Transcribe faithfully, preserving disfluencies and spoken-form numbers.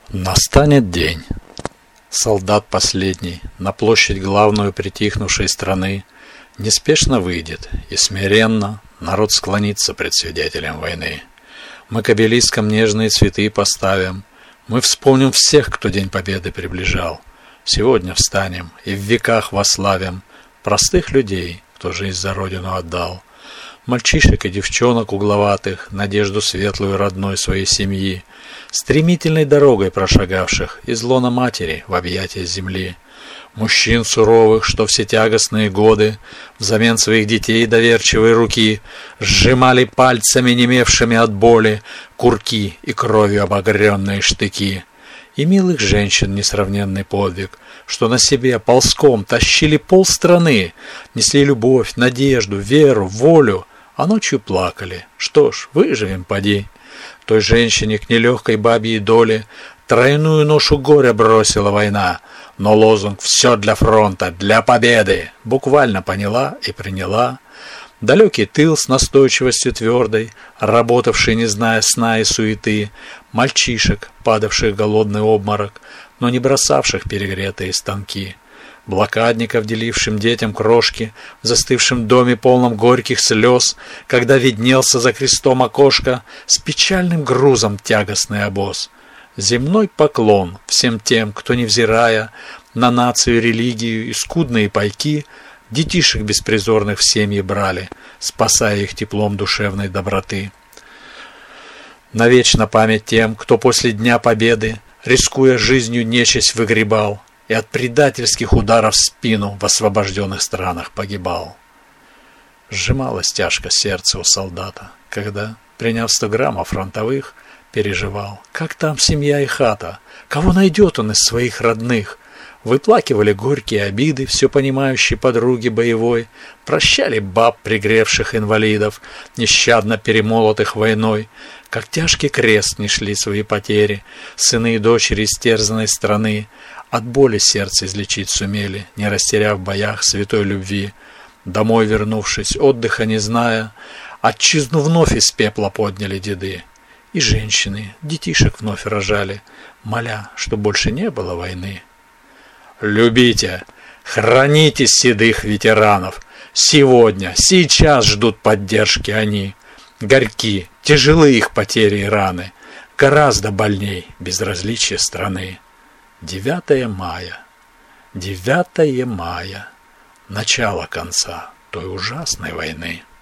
Настанет день. Солдат последний на площадь главную притихнувшей страны неспешно выйдет, и смиренно народ склонится пред свидетелем войны. Мы к обелискам нежные цветы поставим, мы вспомним всех, кто День Победы приближал. Сегодня встанем и в веках восславим простых людей, кто жизнь за родину отдал. Мальчишек и девчонок угловатых, надежду светлую родной своей семьи, стремительной дорогой прошагавших из лона матери в объятия земли. Мужчин суровых, что все тягостные годы взамен своих детей доверчивой руки сжимали пальцами, немевшими от боли, курки и кровью обогренные штыки. И милых женщин несравненный подвиг, что на себе ползком тащили полстраны, несли любовь, надежду, веру, волю, а ночью плакали. Что ж, выживем, поди. Той женщине к нелегкой бабьей доле тройную ношу горя бросила война, но лозунг «Все для фронта, для победы» буквально поняла и приняла. Далекий тыл с настойчивостью твердой, работавший, не зная сна и суеты, мальчишек, падавших в голодный обморок, но не бросавших перегретые станки, блокадников, делившим детям крошки в застывшем доме, полном горьких слез, когда виднелся за крестом окошко с печальным грузом тягостный обоз. Земной поклон всем тем, кто, невзирая на нацию, религию и скудные пайки, детишек беспризорных в семьи брали, спасая их теплом душевной доброты. Навечно память тем, кто после Дня Победы, рискуя жизнью, нечисть выгребал и от предательских ударов в спину в освобожденных странах погибал. Сжималось тяжко сердце у солдата, когда, приняв сто граммов фронтовых, переживал, как там семья и хата, кого найдет он из своих родных. Выплакивали горькие обиды все понимающие подруги боевой, прощали баб, пригревших инвалидов, нещадно перемолотых войной, как тяжкий крест несли свои потери, сыны и дочери истерзанной страны, от боли сердце излечить сумели, не растеряв в боях святой любви. Домой вернувшись, отдыха не зная, отчизну вновь из пепла подняли деды. И женщины детишек вновь рожали, моля, что больше не было войны. Любите, храните седых ветеранов. Сегодня, сейчас ждут поддержки они. Горьки, тяжелы их потери и раны. Гораздо больней безразличие страны. девятое мая. девятое мая. Начало конца той ужасной войны.